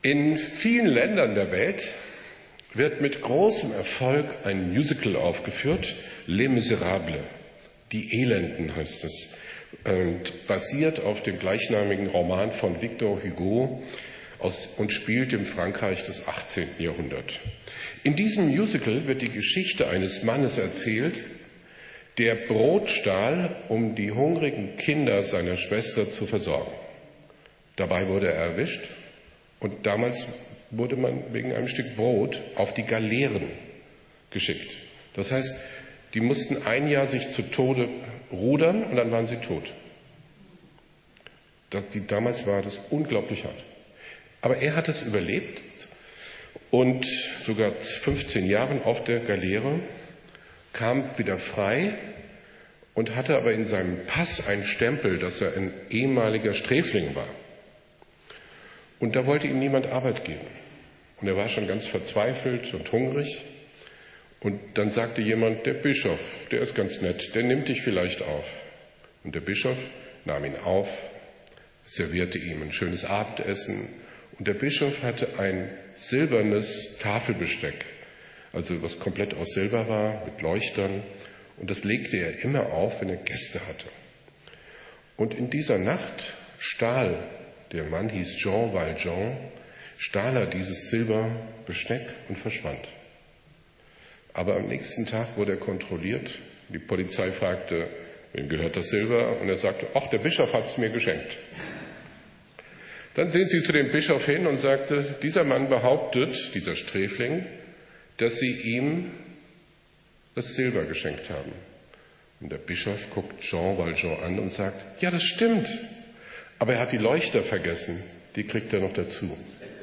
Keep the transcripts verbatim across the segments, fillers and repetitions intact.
In vielen Ländern der Welt wird mit großem Erfolg ein Musical aufgeführt, Les Miserables, die Elenden heißt es, und basiert auf dem gleichnamigen Roman von Victor Hugo aus, und spielt im Frankreich des achtzehnten Jahrhunderts. In diesem Musical wird die Geschichte eines Mannes erzählt, der Brot stahl, um die hungrigen Kinder seiner Schwester zu versorgen. Dabei wurde er erwischt und damals wurde man wegen einem Stück Brot auf die Galeeren geschickt. Das heißt, die mussten ein Jahr sich zu Tode rudern und dann waren sie tot. Das, die, damals war das unglaublich hart. Aber er hat es überlebt und sogar fünfzehn Jahre auf der Galeere, kam wieder frei und hatte aber in seinem Pass einen Stempel, dass er ein ehemaliger Sträfling war. Und da wollte ihm niemand Arbeit geben. Und er war schon ganz verzweifelt und hungrig. Und dann sagte jemand, der Bischof, der ist ganz nett, der nimmt dich vielleicht auf. Und der Bischof nahm ihn auf, servierte ihm ein schönes Abendessen. Und der Bischof hatte ein silbernes Tafelbesteck, also was komplett aus Silber war, mit Leuchtern. Und das legte er immer auf, wenn er Gäste hatte. Und in dieser Nacht stahl, der Mann hieß Jean Valjean, stahl er dieses Silberbesteck und verschwand. Aber am nächsten Tag wurde er kontrolliert. Die Polizei fragte, wem gehört das Silber? Und er sagte, ach, der Bischof hat es mir geschenkt. Dann sind sie zu dem Bischof hin und sagte, dieser Mann behauptet, dieser Sträfling, dass sie ihm das Silber geschenkt haben. Und der Bischof guckt Jean Valjean an und sagt, ja, das stimmt, aber er hat die Leuchter vergessen, die kriegt er noch dazu.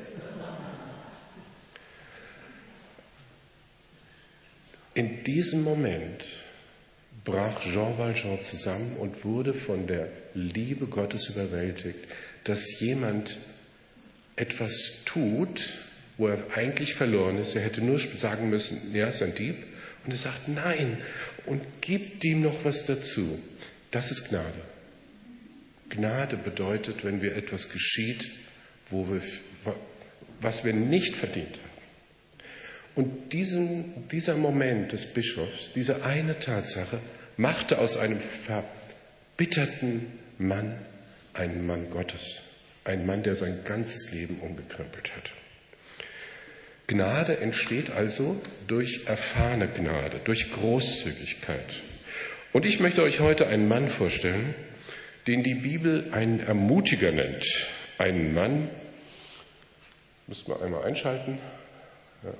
In diesem Moment brach Jean Valjean zusammen und wurde von der Liebe Gottes überwältigt, dass jemand etwas tut, wo er eigentlich verloren ist. Er hätte nur sagen müssen, er ist ein Dieb. Und er sagt, nein, und gibt ihm noch was dazu. Das ist Gnade. Gnade bedeutet, wenn wir etwas geschieht, wo wir, was wir nicht verdient haben. Und diesen, dieser Moment des Bischofs, diese eine Tatsache, machte aus einem verbitterten Mann einen Mann Gottes. Ein Mann, der sein ganzes Leben umgekrempelt hat. Gnade entsteht also durch erfahrene Gnade, durch Großzügigkeit. Und ich möchte euch heute einen Mann vorstellen, den die Bibel einen Ermutiger nennt. Einen Mann, müssen wir einmal einschalten, ja.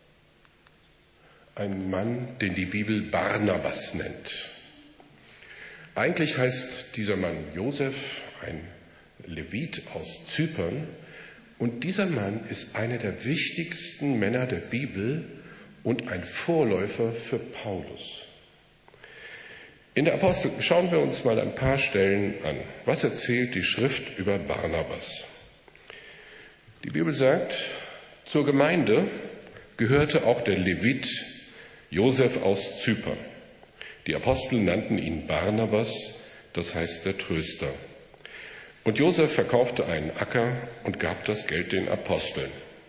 Einen Mann, den die Bibel Barnabas nennt. Eigentlich heißt dieser Mann Josef, ein Levit aus Zypern. Und dieser Mann ist einer der wichtigsten Männer der Bibel und ein Vorläufer für Paulus. In der Apostel schauen wir uns mal ein paar Stellen an. Was erzählt die Schrift über Barnabas? Die Bibel sagt, zur Gemeinde gehörte auch der Levit Josef aus Zypern. Die Apostel nannten ihn Barnabas, das heißt der Tröster. Und Josef verkaufte einen Acker und gab das Geld den Aposteln.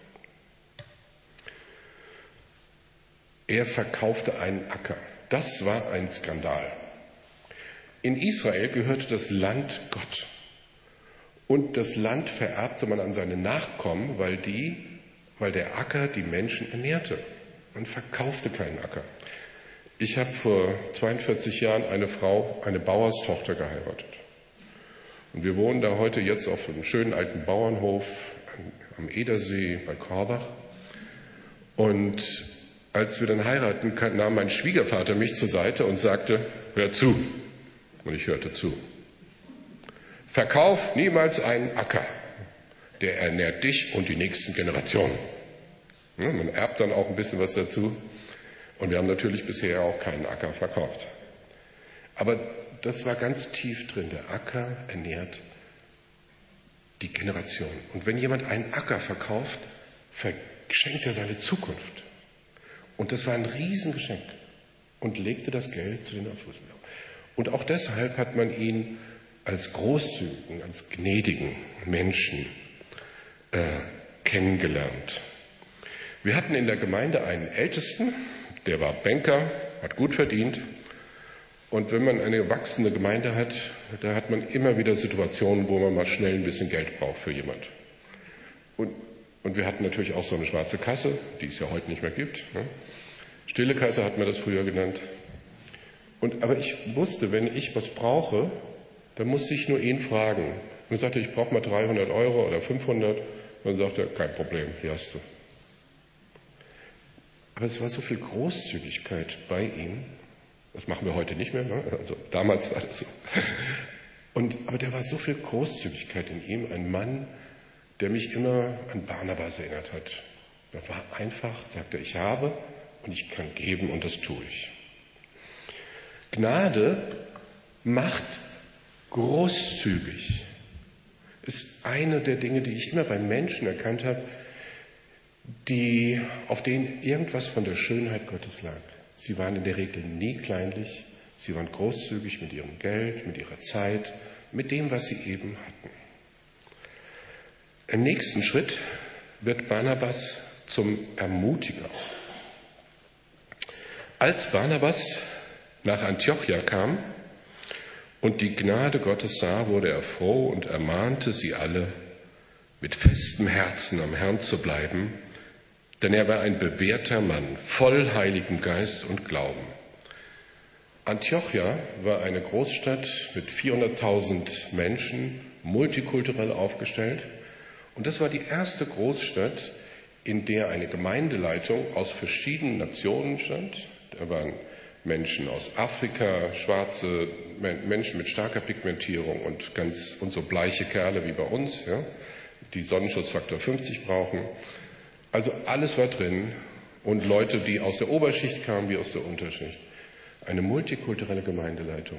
Er verkaufte einen Acker. Das war ein Skandal. In Israel gehörte das Land Gott. Und das Land vererbte man an seine Nachkommen, weil, die, weil der Acker die Menschen ernährte. Man verkaufte keinen Acker. Ich habe vor zweiundvierzig Jahren eine Frau, eine Bauerstochter geheiratet. Und wir wohnen da heute jetzt auf einem schönen alten Bauernhof am Edersee bei Korbach. Und als wir dann heiraten, nahm mein Schwiegervater mich zur Seite und sagte, hör zu. Und ich hörte zu. Verkauf niemals einen Acker. Der ernährt dich und die nächsten Generationen. Ja, man erbt dann auch ein bisschen was dazu. Und wir haben natürlich bisher auch keinen Acker verkauft. Aber das war ganz tief drin. Der Acker ernährt die Generation. Und wenn jemand einen Acker verkauft, verschenkt er seine Zukunft. Und das war ein Riesengeschenk. Und legte das Geld zu den Aposteln. Und auch deshalb hat man ihn als großzügigen, als gnädigen Menschen äh, kennengelernt. Wir hatten in der Gemeinde einen Ältesten, der war Banker, hat gut verdient. Und wenn man eine wachsende Gemeinde hat, da hat man immer wieder Situationen, wo man mal schnell ein bisschen Geld braucht für jemand. Und, und wir hatten natürlich auch so eine schwarze Kasse, die es ja heute nicht mehr gibt. Ne? Stille Kasse hat man das früher genannt. Und, aber ich wusste, wenn ich was brauche, dann musste ich nur ihn fragen. Und er sagte, ich brauche mal dreihundert Euro oder fünfhundert. Und dann sagte er, kein Problem, hier hast du. Aber es war so viel Großzügigkeit bei ihm. Das machen wir heute nicht mehr, ne? Also damals war das so. Und, aber der war so viel Großzügigkeit in ihm, ein Mann, der mich immer an Barnabas erinnert hat. Er war einfach, sagte, ich habe und ich kann geben und das tue ich. Gnade macht großzügig. Ist eine der Dinge, die ich immer bei Menschen erkannt habe, die, auf denen irgendwas von der Schönheit Gottes lag. Sie waren in der Regel nie kleinlich, sie waren großzügig mit ihrem Geld, mit ihrer Zeit, mit dem, was sie eben hatten. Im nächsten Schritt wird Barnabas zum Ermutiger. Als Barnabas nach Antiochia kam und die Gnade Gottes sah, wurde er froh und ermahnte sie alle, mit festem Herzen am Herrn zu bleiben, denn er war ein bewährter Mann, voll Heiligen Geist und Glauben. Antiochia war eine Großstadt mit vierhunderttausend Menschen, multikulturell aufgestellt. Und das war die erste Großstadt, in der eine Gemeindeleitung aus verschiedenen Nationen stand. Da waren Menschen aus Afrika, schwarze Menschen mit starker Pigmentierung und ganz und so bleiche Kerle wie bei uns, ja, die Sonnenschutzfaktor fünfzig brauchen. Also alles war drin und Leute, die aus der Oberschicht kamen, wie aus der Unterschicht. Eine multikulturelle Gemeindeleitung.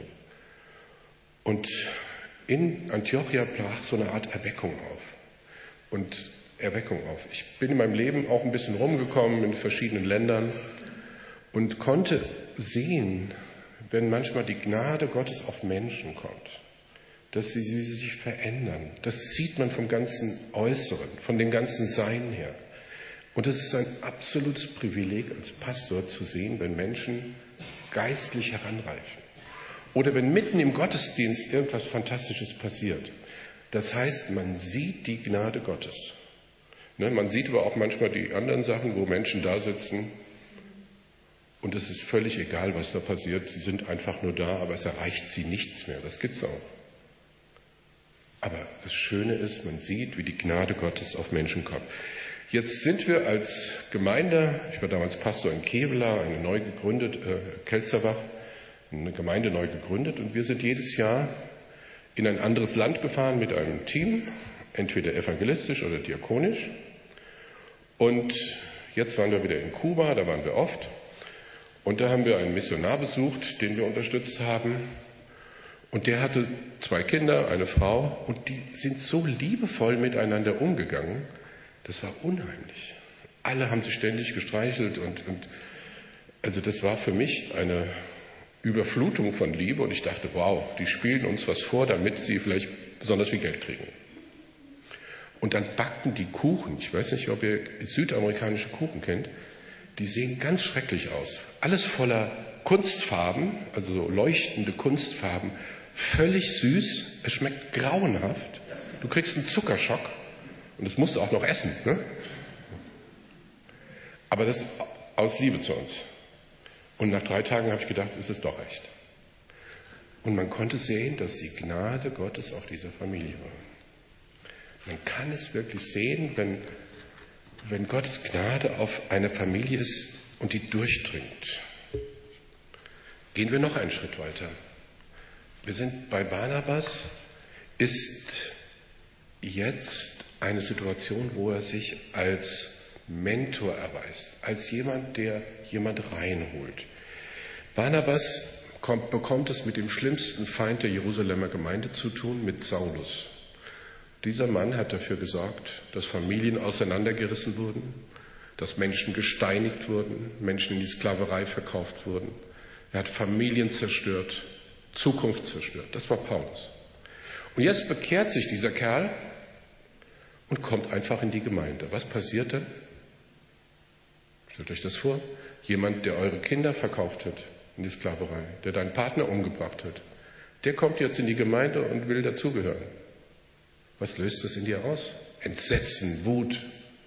Und in Antiochia brach so eine Art Erweckung auf. Und Erweckung auf. Ich bin in meinem Leben auch ein bisschen rumgekommen in verschiedenen Ländern und konnte sehen, wenn manchmal die Gnade Gottes auf Menschen kommt, dass sie, sie sich verändern. Das sieht man vom ganzen Äußeren, von dem ganzen Sein her. Und es ist ein absolutes Privileg als Pastor zu sehen, wenn Menschen geistlich heranreifen. Oder wenn mitten im Gottesdienst irgendwas Fantastisches passiert. Das heißt, man sieht die Gnade Gottes. Ne, man sieht aber auch manchmal die anderen Sachen, wo Menschen da sitzen und es ist völlig egal, was da passiert. Sie sind einfach nur da, aber es erreicht sie nichts mehr. Das gibt's auch. Aber das Schöne ist, man sieht, wie die Gnade Gottes auf Menschen kommt. Jetzt sind wir als Gemeinde, ich war damals Pastor in Kevela, eine neu gegründet, äh, Kelzerbach, eine Gemeinde neu gegründet und wir sind jedes Jahr in ein anderes Land gefahren mit einem Team, entweder evangelistisch oder diakonisch. Und jetzt waren wir wieder in Kuba, da waren wir oft. Und da haben wir einen Missionar besucht, den wir unterstützt haben. Und der hatte zwei Kinder, eine Frau, und die sind so liebevoll miteinander umgegangen. Das war unheimlich. Alle haben sich ständig gestreichelt und, und also das war für mich eine Überflutung von Liebe und ich dachte, wow, die spielen uns was vor, damit sie vielleicht besonders viel Geld kriegen. Und dann backten die Kuchen. Ich weiß nicht, ob ihr südamerikanische Kuchen kennt. Die sehen ganz schrecklich aus. Alles voller Kunstfarben, also so leuchtende Kunstfarben. Völlig süß. Es schmeckt grauenhaft. Du kriegst einen Zuckerschock. Und das musst du auch noch essen. Ne? Aber das aus Liebe zu uns. Und nach drei Tagen habe ich gedacht, ist es doch recht. Und man konnte sehen, dass die Gnade Gottes auf dieser Familie war. Man kann es wirklich sehen, wenn, wenn Gottes Gnade auf eine Familie ist und die durchdringt. Gehen wir noch einen Schritt weiter. Wir sind bei Barnabas, ist jetzt eine Situation, wo er sich als Mentor erweist, als jemand, der jemand reinholt. Barnabas kommt, bekommt es mit dem schlimmsten Feind der Jerusalemer Gemeinde zu tun, mit Saulus. Dieser Mann hat dafür gesorgt, dass Familien auseinandergerissen wurden, dass Menschen gesteinigt wurden, Menschen in die Sklaverei verkauft wurden. Er hat Familien zerstört, Zukunft zerstört. Das war Paulus. Und jetzt bekehrt sich dieser Kerl und kommt einfach in die Gemeinde. Was passiert dann? Stellt euch das vor. Jemand, der eure Kinder verkauft hat in die Sklaverei, der deinen Partner umgebracht hat, der kommt jetzt in die Gemeinde und will dazugehören. Was löst das in dir aus? Entsetzen, Wut.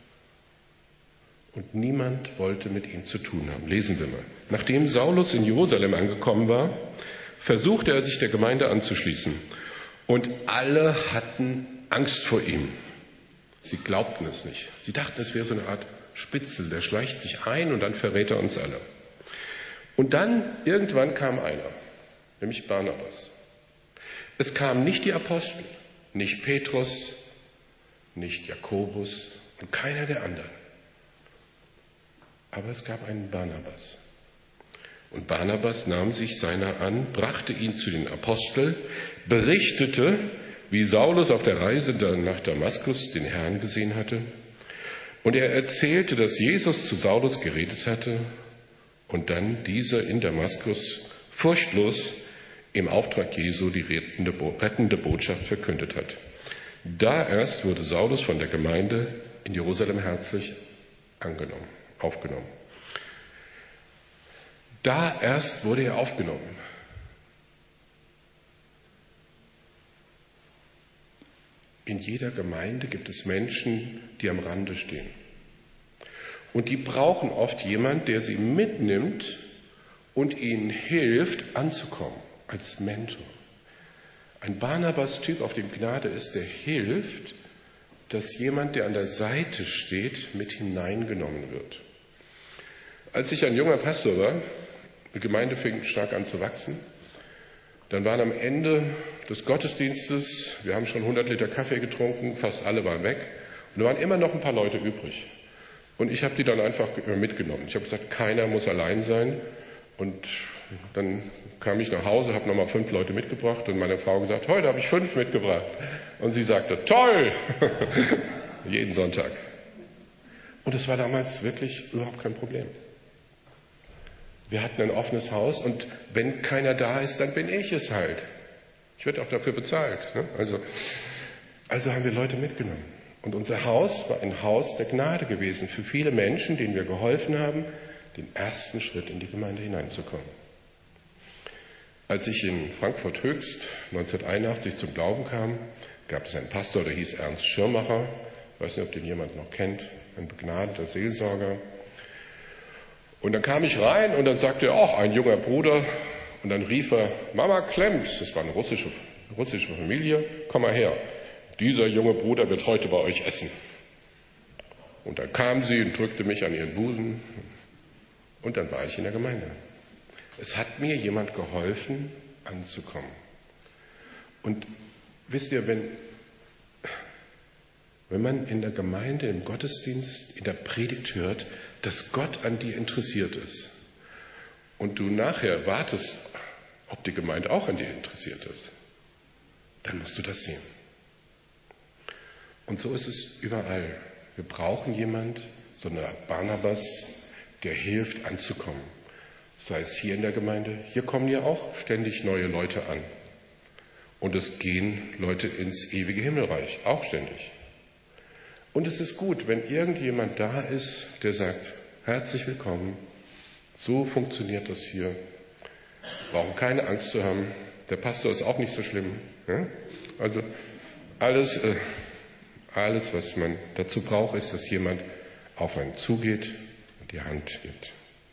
Und niemand wollte mit ihm zu tun haben. Lesen wir mal. Nachdem Saulus in Jerusalem angekommen war, versuchte er sich der Gemeinde anzuschließen. Und alle hatten Angst vor ihm. Sie glaubten es nicht. Sie dachten, es wäre so eine Art Spitzel, der schleicht sich ein und dann verrät er uns alle. Und dann, irgendwann kam einer, nämlich Barnabas. Es kamen nicht die Apostel, nicht Petrus, nicht Jakobus und keiner der anderen. Aber es gab einen Barnabas. Und Barnabas nahm sich seiner an, brachte ihn zu den Aposteln, berichtete, wie Saulus auf der Reise nach Damaskus den Herrn gesehen hatte. Und er erzählte, dass Jesus zu Saulus geredet hatte und dann dieser in Damaskus furchtlos im Auftrag Jesu die rettende, rettende Botschaft verkündet hat. Da erst wurde Saulus von der Gemeinde in Jerusalem herzlich angenommen, aufgenommen. Da erst wurde er aufgenommen. In jeder Gemeinde gibt es Menschen, die am Rande stehen. Und die brauchen oft jemanden, der sie mitnimmt und ihnen hilft, anzukommen, als Mentor. Ein Barnabas-Typ, auf dem Gnade ist, der hilft, dass jemand, der an der Seite steht, mit hineingenommen wird. Als ich ein junger Pastor war, die Gemeinde fing stark an zu wachsen, dann waren am Ende des Gottesdienstes, wir haben schon hundert Liter Kaffee getrunken, fast alle waren weg, und da waren immer noch ein paar Leute übrig. Und ich habe die dann einfach mitgenommen. Ich habe gesagt, keiner muss allein sein. Und dann kam ich nach Hause, habe nochmal fünf Leute mitgebracht und meine Frau gesagt, heute habe ich fünf mitgebracht. Und sie sagte, toll! Jeden Sonntag. Und es war damals wirklich überhaupt kein Problem. Wir hatten ein offenes Haus und wenn keiner da ist, dann bin ich es halt. Ich werde auch dafür bezahlt. Ne? Also, also haben wir Leute mitgenommen. Und unser Haus war ein Haus der Gnade gewesen für viele Menschen, denen wir geholfen haben, den ersten Schritt in die Gemeinde hineinzukommen. Als ich in Frankfurt Höchst neunzehnhunderteinundachtzig zum Glauben kam, gab es einen Pastor, der hieß Ernst Schirmacher. Ich weiß nicht, ob den jemand noch kennt. Ein begnadeter Seelsorger. Und dann kam ich rein und dann sagte er, auch ein junger Bruder. Und dann rief er, Mama Klemms, das war eine russische, russische Familie, komm mal her. Dieser junge Bruder wird heute bei euch essen. Und dann kam sie und drückte mich an ihren Busen. Und dann war ich in der Gemeinde. Es hat mir jemand geholfen, anzukommen. Und wisst ihr, wenn, wenn man in der Gemeinde, im Gottesdienst, in der Predigt hört, dass Gott an dir interessiert ist und du nachher wartest, ob die Gemeinde auch an dir interessiert ist, dann musst du das sehen. Und so ist es überall. Wir brauchen jemand, so eine Art Barnabas, der hilft anzukommen. Sei es hier in der Gemeinde, hier kommen ja auch ständig neue Leute an. Und es gehen Leute ins ewige Himmelreich, auch ständig. Und es ist gut, wenn irgendjemand da ist, der sagt, herzlich willkommen, so funktioniert das hier. Wir brauchen keine Angst zu haben, der Pastor ist auch nicht so schlimm. Ja? Also alles, äh, alles, was man dazu braucht, ist, dass jemand auf einen zugeht und die Hand gibt.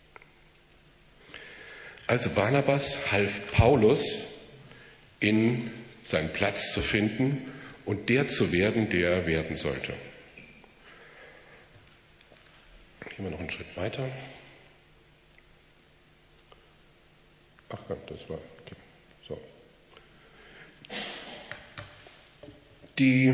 Also Barnabas half Paulus, in seinen Platz zu finden und der zu werden, der er werden sollte. Gehen wir noch einen Schritt weiter. Ach ja, das war okay. So. Die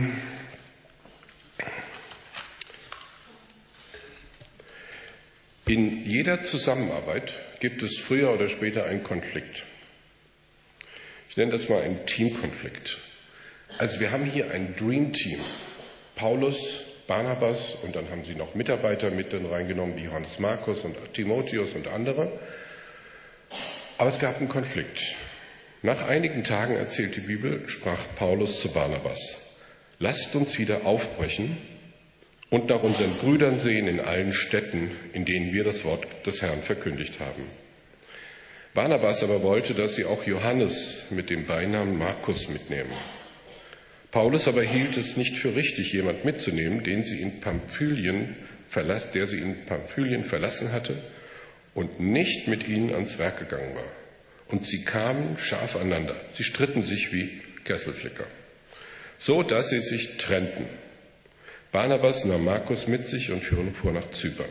In jeder Zusammenarbeit gibt es früher oder später einen Konflikt. Ich nenne das mal einen Teamkonflikt. Also wir haben hier ein Dream Team. Paulus, Barnabas und dann haben sie noch Mitarbeiter mit drin reingenommen, wie Johannes Markus und Timotheus und andere. Aber es gab einen Konflikt. Nach einigen Tagen, erzählt die Bibel, sprach Paulus zu Barnabas: lasst uns wieder aufbrechen und nach unseren Brüdern sehen in allen Städten, in denen wir das Wort des Herrn verkündigt haben. Barnabas aber wollte, dass sie auch Johannes mit dem Beinamen Markus mitnehmen. Paulus aber hielt es nicht für richtig, jemand mitzunehmen, den sie in Pamphylien verlass, der sie in Pamphylien verlassen hatte und nicht mit ihnen ans Werk gegangen war. Und sie kamen scharf aneinander. Sie stritten sich wie Kesselflicker, so dass sie sich trennten. Barnabas nahm Markus mit sich und fuhr nach Zypern.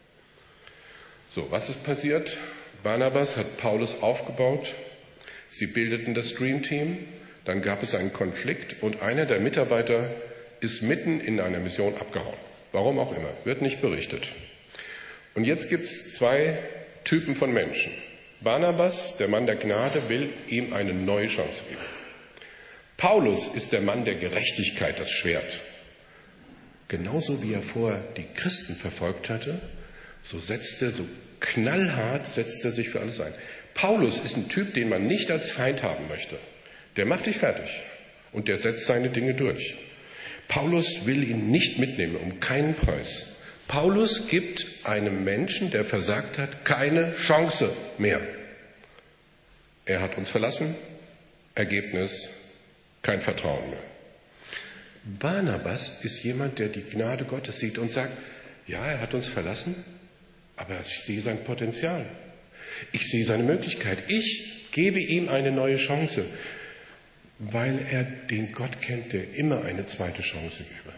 So, was ist passiert? Barnabas hat Paulus aufgebaut. Sie bildeten das Dream Team. Dann gab es einen Konflikt und einer der Mitarbeiter ist mitten in einer Mission abgehauen. Warum auch immer, wird nicht berichtet. Und jetzt gibt es zwei Typen von Menschen. Barnabas, der Mann der Gnade, will ihm eine neue Chance geben. Paulus ist der Mann der Gerechtigkeit, das Schwert. Genauso wie er vorher die Christen verfolgt hatte, so setzt er, so knallhart setzt er sich für alles ein. Paulus ist ein Typ, den man nicht als Feind haben möchte. Der macht dich fertig und der setzt seine Dinge durch. Paulus will ihn nicht mitnehmen, um keinen Preis. Paulus gibt einem Menschen, der versagt hat, keine Chance mehr. Er hat uns verlassen, Ergebnis, kein Vertrauen mehr. Barnabas ist jemand, der die Gnade Gottes sieht und sagt, ja, er hat uns verlassen, aber ich sehe sein Potenzial. Ich sehe seine Möglichkeit. Ich gebe ihm eine neue Chance, weil er den Gott kennt, der immer eine zweite Chance gebe.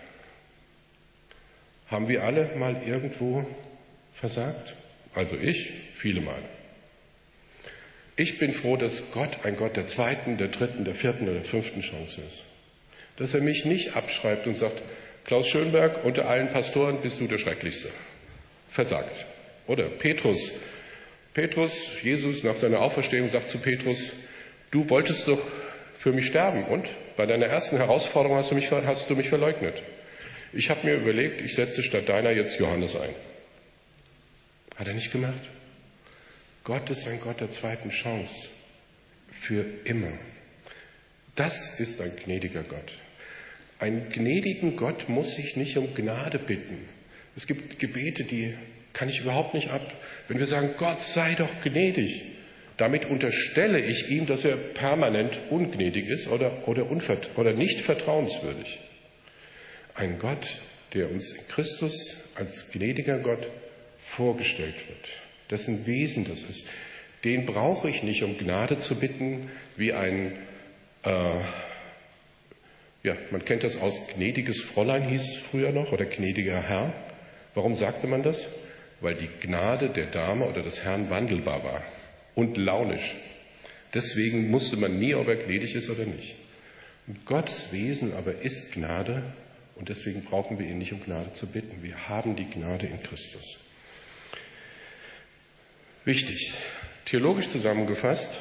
Haben wir alle mal irgendwo versagt? Also ich, viele Mal. Ich bin froh, dass Gott ein Gott der zweiten, der dritten, der vierten oder fünften Chance ist. Dass er mich nicht abschreibt und sagt, Klaus Schönberg, unter allen Pastoren bist du der Schrecklichste. Versagt. Oder Petrus. Petrus, Jesus nach seiner Auferstehung sagt zu Petrus, du wolltest doch für mich sterben und bei deiner ersten Herausforderung hast du mich, hast du mich verleugnet. Ich habe mir überlegt, ich setze statt deiner jetzt Johannes ein. Hat er nicht gemacht? Gott ist ein Gott der zweiten Chance. Für immer. Das ist ein gnädiger Gott. Ein gnädigen Gott muss sich nicht um Gnade bitten. Es gibt Gebete, die kann ich überhaupt nicht ab. Wenn wir sagen, Gott sei doch gnädig, damit unterstelle ich ihm, dass er permanent ungnädig ist oder, oder, unvert- oder nicht vertrauenswürdig. Ein Gott, der uns in Christus als gnädiger Gott vorgestellt wird, dessen Wesen das ist, den brauche ich nicht, um Gnade zu bitten, wie ein, äh, ja, man kennt das aus, gnädiges Fräulein hieß es früher noch, oder gnädiger Herr. Warum sagte man das? Weil die Gnade der Dame oder des Herrn wandelbar war und launisch. Deswegen musste man nie, ob er gnädig ist oder nicht. Und Gottes Wesen aber ist Gnade und deswegen brauchen wir ihn nicht, um Gnade zu bitten. Wir haben die Gnade in Christus. Wichtig, theologisch zusammengefasst,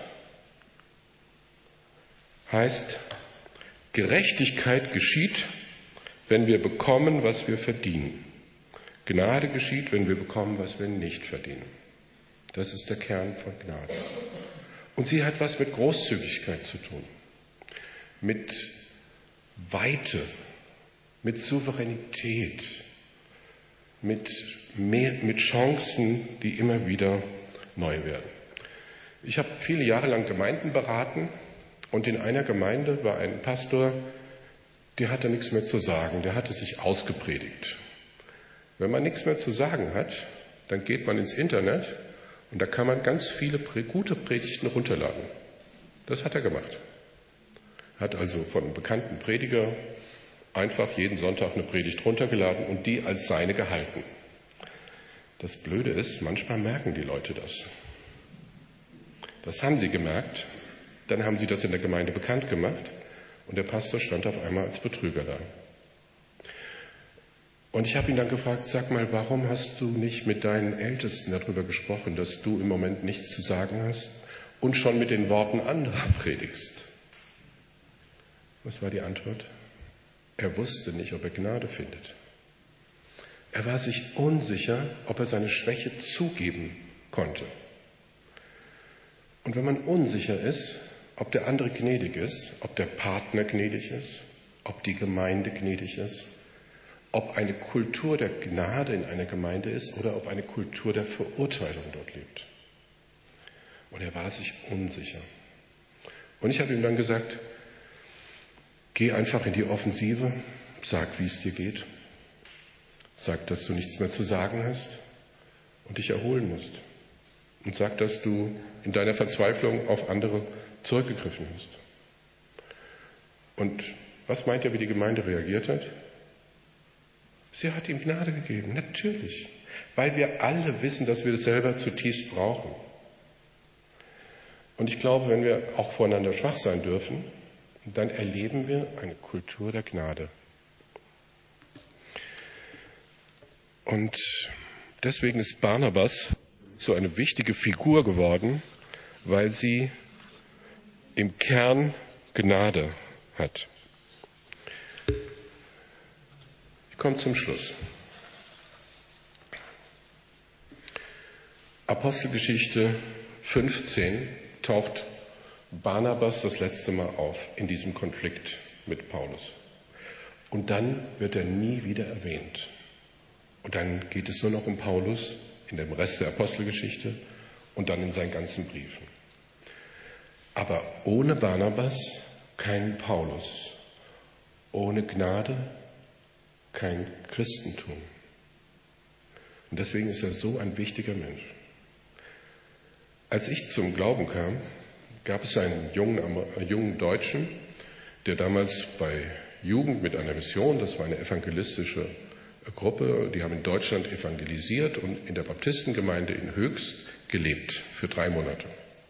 heißt, Gerechtigkeit geschieht, wenn wir bekommen, was wir verdienen. Gnade geschieht, wenn wir bekommen, was wir nicht verdienen. Das ist der Kern von Gnade. Und sie hat was mit Großzügigkeit zu tun, mit Weite, mit Souveränität, mit, mehr, mit Chancen, die immer wieder neu werden. Ich habe viele Jahre lang Gemeinden beraten und in einer Gemeinde war ein Pastor, der hatte nichts mehr zu sagen, der hatte sich ausgepredigt. Wenn man nichts mehr zu sagen hat, dann geht man ins Internet und da kann man ganz viele gute Predigten runterladen. Das hat er gemacht. Hat also von einem bekannten Prediger einfach jeden Sonntag eine Predigt runtergeladen und die als seine gehalten. Das Blöde ist, manchmal merken die Leute das. Das haben sie gemerkt, dann haben sie das in der Gemeinde bekannt gemacht und der Pastor stand auf einmal als Betrüger da. Und ich habe ihn dann gefragt, sag mal, warum hast du nicht mit deinen Ältesten darüber gesprochen, dass du im Moment nichts zu sagen hast und schon mit den Worten anderer predigst? Was war die Antwort? Er wusste nicht, ob er Gnade findet. Er war sich unsicher, ob er seine Schwäche zugeben konnte. Und wenn man unsicher ist, ob der andere gnädig ist, ob der Partner gnädig ist, ob die Gemeinde gnädig ist, ob eine Kultur der Gnade in einer Gemeinde ist oder ob eine Kultur der Verurteilung dort lebt. Und er war sich unsicher. Und ich habe ihm dann gesagt, geh einfach in die Offensive, sag, wie es dir geht, sag, dass du nichts mehr zu sagen hast und dich erholen musst. Und sag, dass du in deiner Verzweiflung auf andere zurückgegriffen hast. Und was meint er, wie die Gemeinde reagiert hat? Sie hat ihm Gnade gegeben, natürlich. Weil wir alle wissen, dass wir das selber zutiefst brauchen. Und ich glaube, wenn wir auch voreinander schwach sein dürfen, dann erleben wir eine Kultur der Gnade. Und deswegen ist Barnabas so eine wichtige Figur geworden, weil sie im Kern Gnade hat. Ich komme zum Schluss. Apostelgeschichte fünfzehn taucht Barnabas das letzte Mal auf in diesem Konflikt mit Paulus. Und dann wird er nie wieder erwähnt. Und dann geht es nur noch um Paulus in dem Rest der Apostelgeschichte und dann in seinen ganzen Briefen. Aber ohne Barnabas kein Paulus. Ohne Gnade kein Christentum. Und deswegen ist er so ein wichtiger Mensch. Als ich zum Glauben kam, gab es einen jungen, einen jungen Deutschen, der damals bei Jugend mit einer Mission, das war eine evangelistische Gruppe, die haben in Deutschland evangelisiert und in der Baptistengemeinde in Höchst gelebt für drei Monate.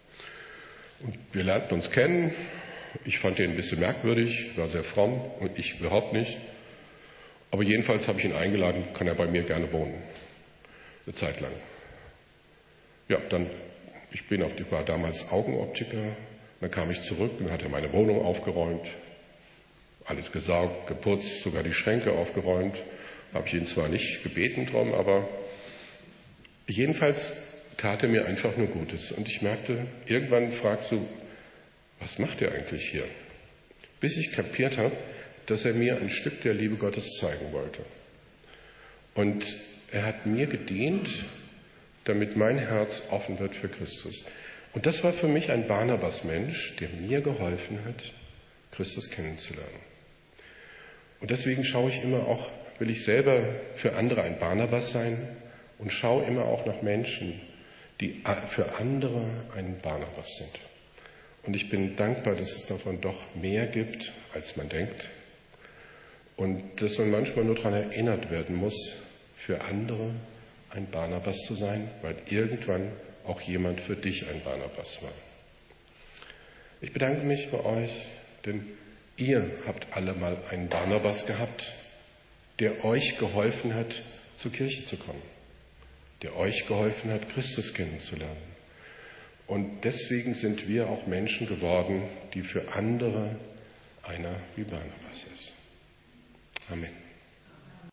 Und wir lernten uns kennen. Ich fand ihn ein bisschen merkwürdig, war sehr fromm und ich überhaupt nicht. Aber jedenfalls habe ich ihn eingeladen, kann er bei mir gerne wohnen. Eine Zeit lang. Ja, dann, ich bin auf, ich war damals Augenoptiker. Dann kam ich zurück und hatte meine Wohnung aufgeräumt. Alles gesaugt, geputzt, sogar die Schränke aufgeräumt. Habe ich ihn zwar nicht gebeten drum, aber jedenfalls tat er mir einfach nur Gutes. Und ich merkte, irgendwann fragst du, was macht er eigentlich hier? Bis ich kapiert habe, dass er mir ein Stück der Liebe Gottes zeigen wollte. Und er hat mir gedient, damit mein Herz offen wird für Christus. Und das war für mich ein Barnabas-Mensch, der mir geholfen hat, Christus kennenzulernen. Und deswegen schaue ich immer auch, will ich selber für andere ein Barnabas sein und schaue immer auch nach Menschen, die für andere ein Barnabas sind. Und ich bin dankbar, dass es davon doch mehr gibt, als man denkt. Und dass man manchmal nur daran erinnert werden muss, für andere ein Barnabas zu sein, weil irgendwann auch jemand für dich ein Barnabas war. Ich bedanke mich bei euch, denn ihr habt alle mal einen Barnabas gehabt, der euch geholfen hat, zur Kirche zu kommen, der euch geholfen hat, Christus kennenzulernen. Und deswegen sind wir auch Menschen geworden, die für andere einer wie Barnabas ist. Amen.